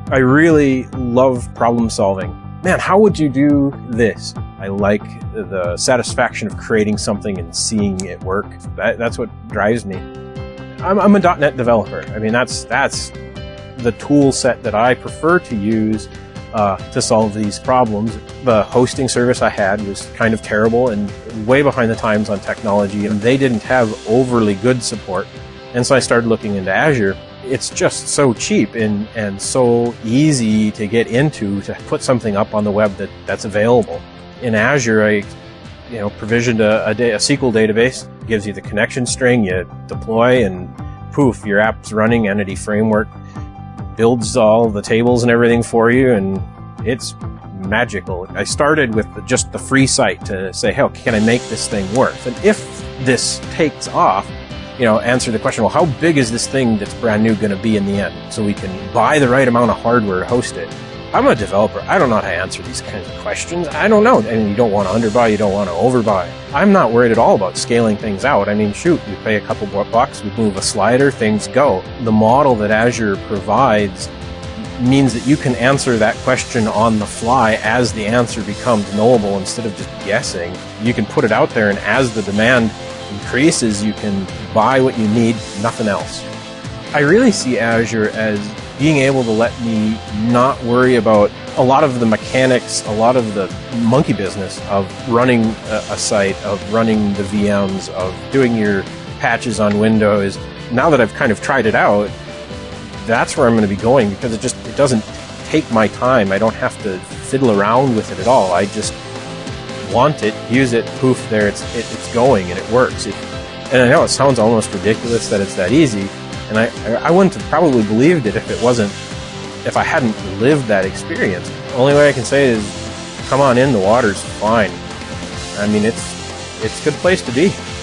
I really love problem solving. Man, how would you do this? I like the satisfaction of creating something and seeing it work. That's what drives me. I'm a .NET developer. I mean, that's the tool set that I prefer to use to solve these problems. The hosting service I had was kind of terrible and way behind the times on technology, and they didn't have overly good support. And so I started looking into Azure. It's just so cheap and so easy to get into, to put something up on the web that's available. In Azure, I provisioned a SQL database, gives you the connection string, you deploy, and poof, your app's running. Entity Framework builds all the tables and everything for you, and it's magical. I started with just the free site to say, hey, can I make this thing work? And if this takes off, answer the question, well, how big is this thing that's brand new going to be in the end? So we can buy the right amount of hardware to host it. I'm a developer. I don't know how to answer these kinds of questions. I don't know. And you don't want to underbuy, you don't want to overbuy. I'm not worried at all about scaling things out. I mean, shoot, we pay a couple bucks, we move a slider, things go. The model that Azure provides means that you can answer that question on the fly as the answer becomes knowable instead of just guessing. You can put it out there, and as the demand increases, you can buy what you need, nothing else. I really see Azure as being able to let me not worry about a lot of the mechanics, a lot of the monkey business of running a site, of running the VMs, of doing your patches on Windows. Now that I've kind of tried it out, that's where I'm going to be going, because it doesn't take my time. I don't have to fiddle around with it at all. I just want it, use it, poof, there it's going and it works. And I know it sounds almost ridiculous that it's that easy, and I wouldn't have probably believed it if I hadn't lived that experience. The only way I can say is, come on in, the water's fine. I mean, it's a good place to be.